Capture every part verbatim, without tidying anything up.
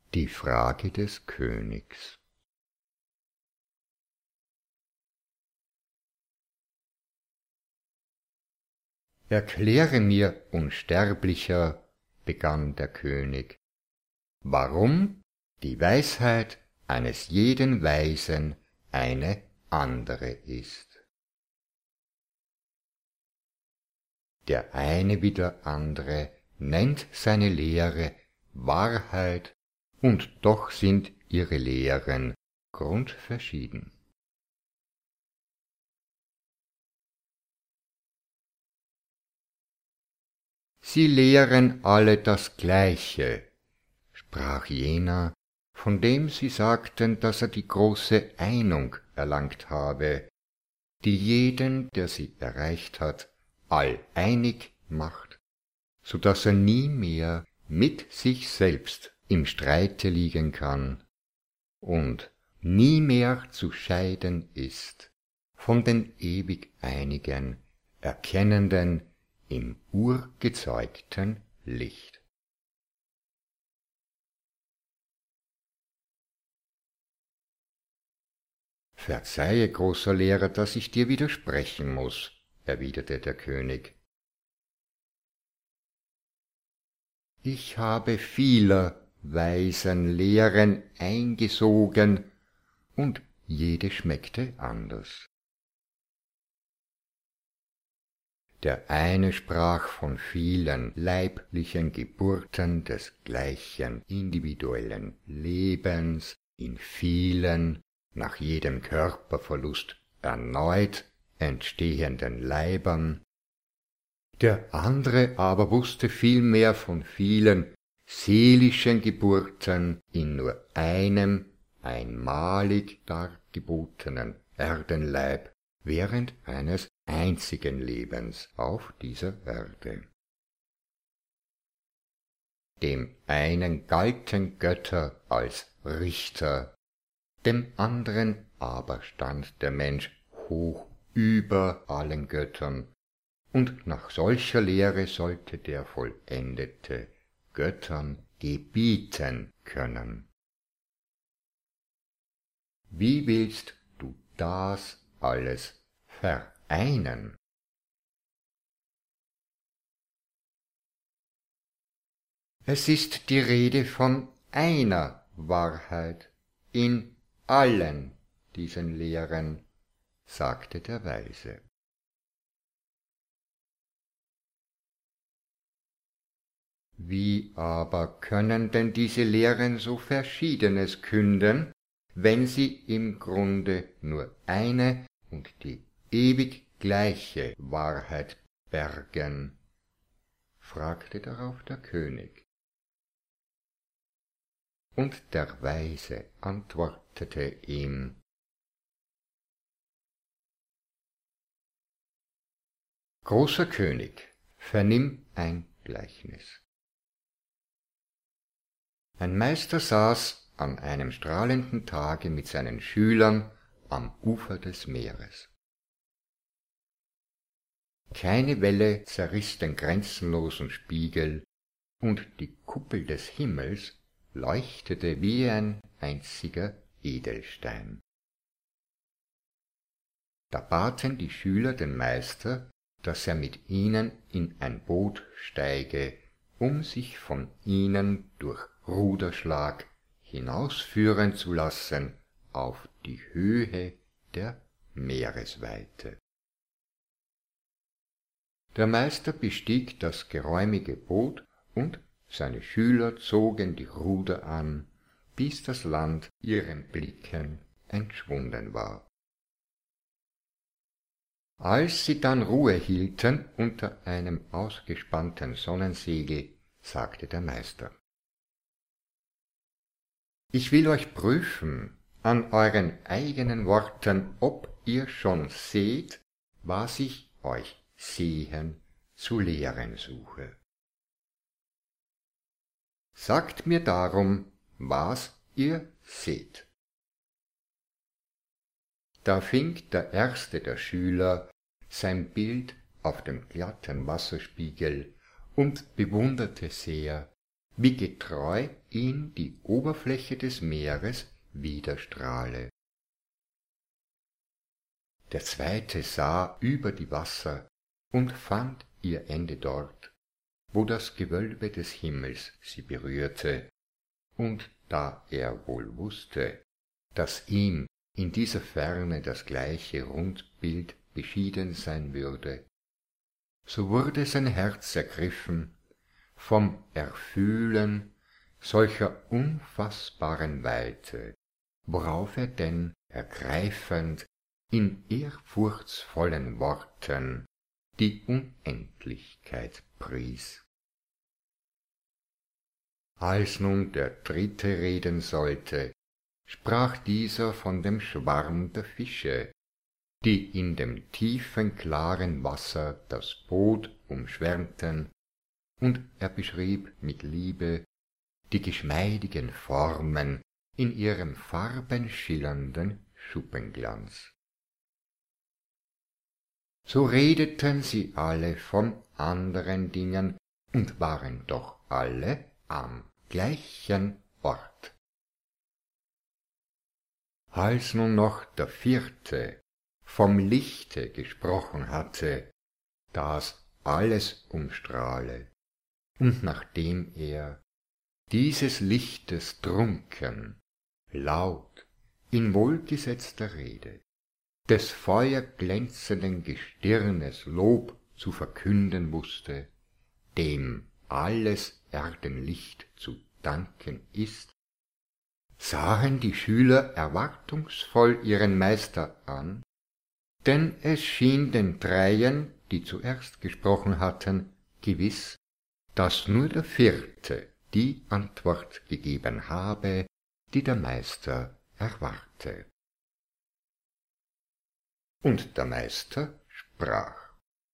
Die Frage des Königs. Erkläre mir, Unsterblicher, begann der König, warum die Weisheit eines jeden Weisen eine andere ist. Der eine wie der andere nennt seine Lehre Wahrheit, und doch sind ihre Lehren grundverschieden. Sie lehren alle das Gleiche, sprach jener, von dem sie sagten, dass er die große Einung erlangt habe, die jeden, der sie erreicht hat, alleinig macht, so daß er nie mehr mit sich selbst im Streite liegen kann und nie mehr zu scheiden ist von den ewig einigen, erkennenden, im urgezeugten Licht. Verzeihe, großer Lehrer, dass ich dir widersprechen muß, erwiderte der König. Ich habe vieler Weisen Lehren eingesogen, und jede schmeckte anders. Der eine sprach von vielen leiblichen Geburten des gleichen individuellen Lebens in vielen, nach jedem Körperverlust erneut entstehenden Leibern. Der andere aber wusste vielmehr von vielen seelischen Geburten in nur einem einmalig dargebotenen Erdenleib während eines einzigen Lebens auf dieser Erde. Dem einen galten Götter als Richter, dem anderen aber stand der Mensch hoch über allen Göttern, und nach solcher Lehre sollte der Vollendete Göttern gebieten können. Wie willst du das alles vereinen? Es ist die Rede von einer Wahrheit in allen diesen Lehren, sagte der Weise. Wie aber können denn diese Lehren so Verschiedenes künden, wenn sie im Grunde nur eine und die ewig gleiche Wahrheit bergen? Fragte darauf der König. Und der Weise antwortete ihm: Großer König, vernimm ein Gleichnis. Ein Meister saß an einem strahlenden Tage mit seinen Schülern am Ufer des Meeres. Keine Welle zerriss den grenzenlosen Spiegel, und die Kuppel des Himmels leuchtete wie ein einziger Edelstein. Da baten die Schüler den Meister, dass er mit ihnen in ein Boot steige, um sich von ihnen durch Ruderschlag hinausführen zu lassen auf die Höhe der Meeresweite. Der Meister bestieg das geräumige Boot, und seine Schüler zogen die Ruder an, bis das Land ihren Blicken entschwunden war. Als sie dann Ruhe hielten unter einem ausgespannten Sonnensegel, sagte der Meister: Ich will euch prüfen an euren eigenen Worten, ob ihr schon seht, was ich euch sehen zu lehren suche. Sagt mir darum, was ihr seht. Da fing der erste der Schüler sein Bild auf dem glatten Wasserspiegel und bewunderte sehr, wie getreu ihn die Oberfläche des Meeres widerstrahle. Der zweite sah über die Wasser und fand ihr Ende dort, wo das Gewölbe des Himmels sie berührte, und da er wohl wusste, dass ihm in dieser Ferne das gleiche Rundbild beschieden sein würde, so wurde sein Herz ergriffen vom Erfühlen solcher unfassbaren Weite, worauf er denn ergreifend in ehrfurchtsvollen Worten die Unendlichkeit pries. Als nun der Dritte reden sollte, sprach dieser von dem Schwarm der Fische, die in dem tiefen, klaren Wasser das Boot umschwärmten, und er beschrieb mit Liebe die geschmeidigen Formen in ihrem farbenschillernden Schuppenglanz. So redeten sie alle von anderen Dingen und waren doch alle am gleichen Ort. Als nun noch der Vierte vom Lichte gesprochen hatte, das alles umstrahle, und nachdem er dieses Lichtes trunken, laut in wohlgesetzter Rede des feuerglänzenden Gestirnes Lob zu verkünden wußte, dem alles Erdenlicht zu danken ist, sahen die Schüler erwartungsvoll ihren Meister an, denn es schien den Dreien, die zuerst gesprochen hatten, gewiß, dass nur der Vierte die Antwort gegeben habe, die der Meister erwarte. Und der Meister sprach: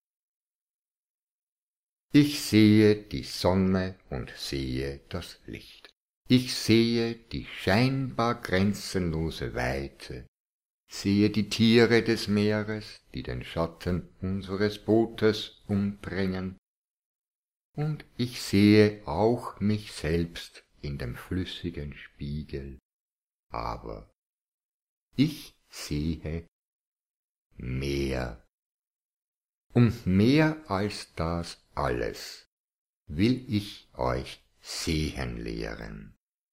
Ich sehe die Sonne und sehe das Licht. Ich sehe die scheinbar grenzenlose Weite, sehe die Tiere des Meeres, die den Schatten unseres Bootes umdrängen, und ich sehe auch mich selbst in dem flüssigen Spiegel, aber ich sehe mehr. Und mehr als das alles will ich euch sehen lehren.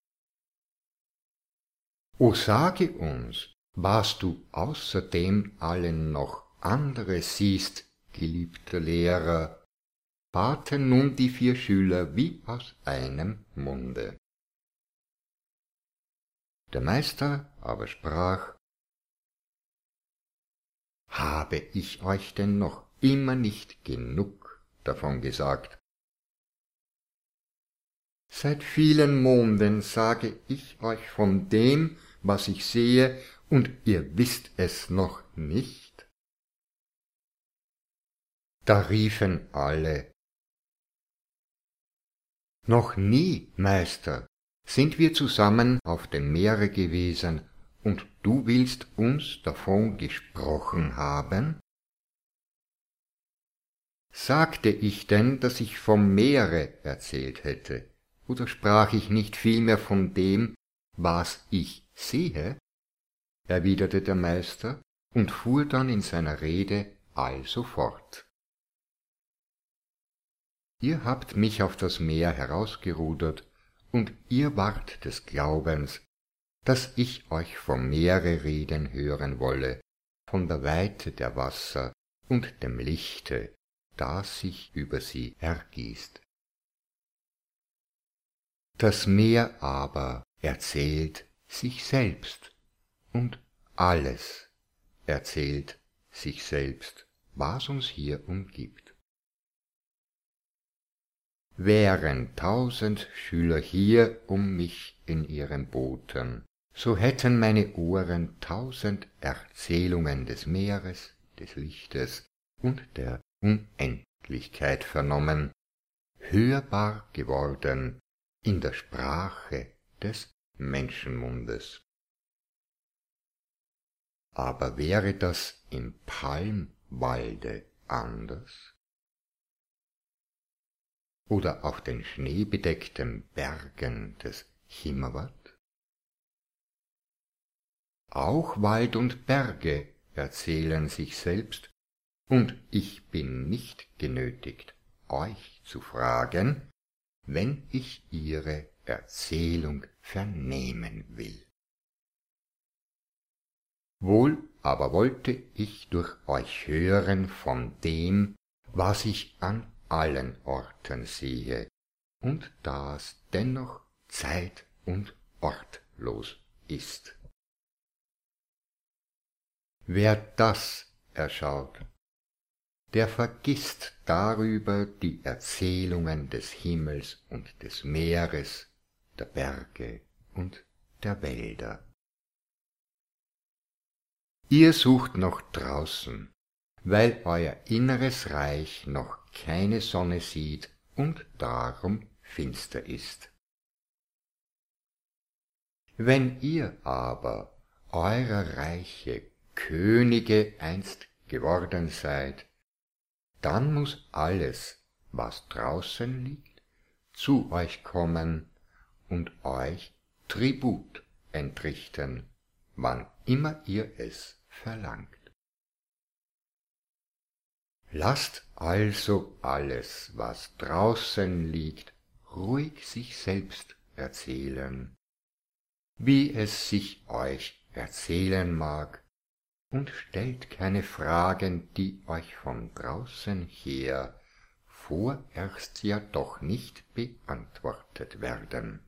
O sage uns, was du außerdem allen noch anderes siehst, geliebter Lehrer, baten nun die vier Schüler wie aus einem Munde. Der Meister aber sprach: Habe ich euch denn noch immer nicht genug davon gesagt? Seit vielen Monden sage ich euch von dem, was ich sehe, und ihr wisst es noch nicht? Da riefen alle: Noch nie, Meister, sind wir zusammen auf dem Meere gewesen, und du willst uns davon gesprochen haben? Sagte ich denn, dass ich vom Meere erzählt hätte, oder sprach ich nicht vielmehr von dem, was ich sehe? Erwiderte der Meister und fuhr dann in seiner Rede also fort. Ihr habt mich auf das Meer herausgerudert, und ihr wart des Glaubens, dass ich euch vom Meere reden hören wolle, von der Weite der Wasser und dem Lichte, das sich über sie ergießt. Das Meer aber erzählt sich selbst, und alles erzählt sich selbst, was uns hier umgibt. Wären tausend Schüler hier um mich in ihren Booten, so hätten meine Ohren tausend Erzählungen des Meeres, des Lichtes und der Unendlichkeit vernommen, hörbar geworden in der Sprache des Menschenmundes. Aber wäre das im Palmwalde anders? oder auf den schneebedeckten Bergen des Chimavat? Auch Wald und Berge erzählen sich selbst, und ich bin nicht genötigt, euch zu fragen, wenn ich ihre Erzählung vernehmen will. Wohl aber wollte ich durch euch hören von dem, was ich an allen Orten sehe, und das dennoch zeit- und ortlos ist. Wer das erschaut, der vergisst darüber die Erzählungen des Himmels und des Meeres, der Berge und der Wälder. Ihr sucht noch draußen, weil euer inneres Reich noch keine Sonne sieht und darum finster ist. Wenn ihr aber eurer Reiche Könige einst geworden seid, dann muß alles, was draußen liegt, zu euch kommen und euch Tribut entrichten, wann immer ihr es verlangt. Lasst also alles, was draußen liegt, ruhig sich selbst erzählen, wie es sich euch erzählen mag, und stellt keine Fragen, die euch von draußen her vorerst ja doch nicht beantwortet werden.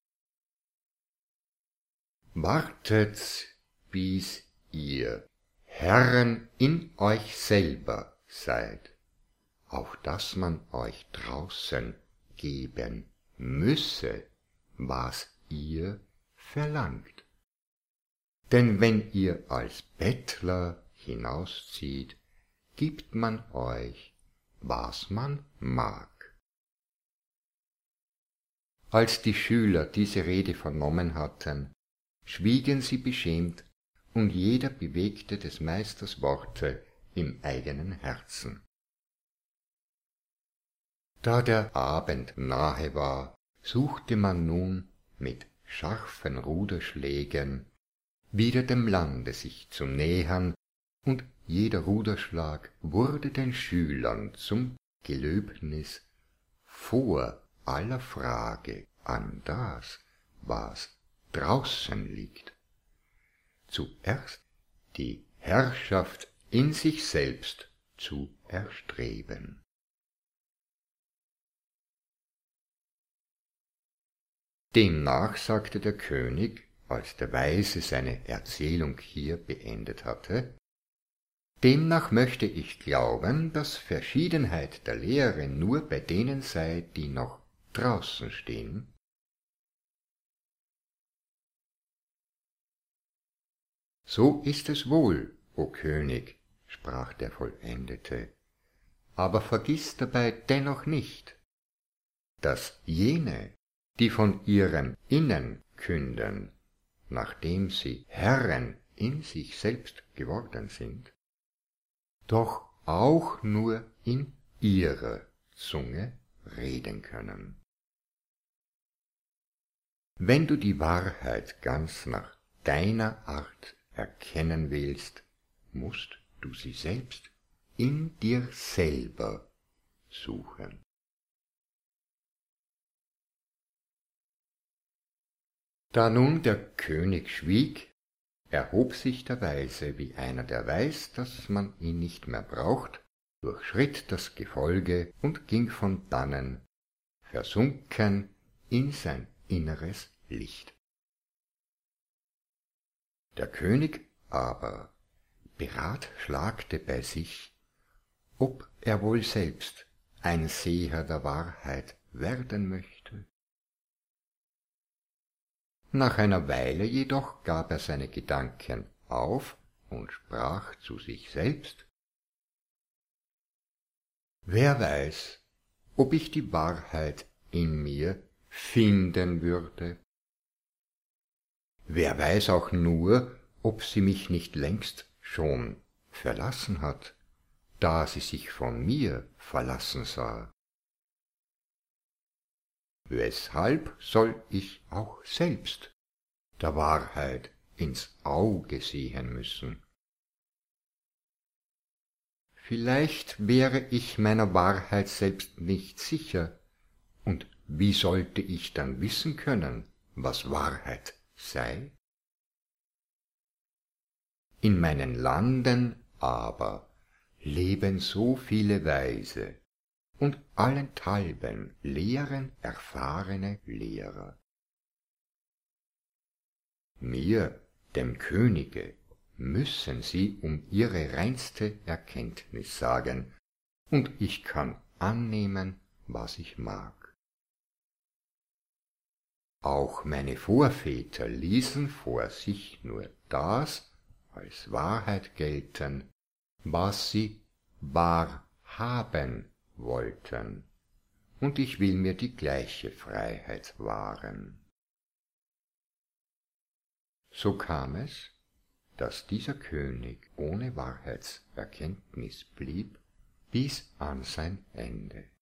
Wartet, bis ihr Herren in euch selber seid, auf dass man euch draußen geben müsse, was ihr verlangt. Denn wenn ihr als Bettler hinauszieht, gibt man euch, was man mag. Als die Schüler diese Rede vernommen hatten, schwiegen sie beschämt, und jeder bewegte des Meisters Worte im eigenen Herzen. Da der Abend nahe war, suchte man nun mit scharfen Ruderschlägen wieder dem Lande sich zu nähern, und jeder Ruderschlag wurde den Schülern zum Gelöbnis vor aller Frage an das, was draußen liegt, zuerst die Herrschaft in sich selbst zu erstreben. Demnach sagte der König, als der Weise seine Erzählung hier beendet hatte, demnach möchte ich glauben, dass Verschiedenheit der Lehre nur bei denen sei, die noch draußen stehen. So ist es wohl, o König, sprach der Vollendete, aber vergiss dabei dennoch nicht, dass jene, die von ihrem Innen künden, nachdem sie Herren in sich selbst geworden sind, doch auch nur in ihrer Zunge reden können. Wenn du die Wahrheit ganz nach deiner Art erkennen willst, musst du sie selbst in dir selber suchen. Da nun der König schwieg, erhob sich der Weise, wie einer, der weiß, dass man ihn nicht mehr braucht, durchschritt das Gefolge und ging von dannen, versunken in sein inneres Licht. Der König aber beratschlagte bei sich, ob er wohl selbst ein Seher der Wahrheit werden möchte. Nach einer Weile jedoch gab er seine Gedanken auf und sprach zu sich selbst: Wer weiß, ob ich die Wahrheit in mir finden würde? Wer weiß auch nur, ob sie mich nicht längst schon verlassen hat, da sie sich von mir verlassen sah? weshalb soll ich auch selbst der Wahrheit ins Auge sehen müssen? Vielleicht wäre ich meiner Wahrheit selbst nicht sicher, und wie sollte ich dann wissen können, was Wahrheit sei? In meinen Landen aber leben so viele Weise, und allenthalben lehren erfahrene Lehrer. Mir, dem Könige, müssen sie um ihre reinste Erkenntnis sagen, und ich kann annehmen, was ich mag. Auch meine Vorväter ließen vor sich nur das als Wahrheit gelten, was sie wahr haben wollten, und ich will mir die gleiche Freiheit wahren. So kam es, dass dieser König ohne Wahrheitserkenntnis blieb bis an sein Ende.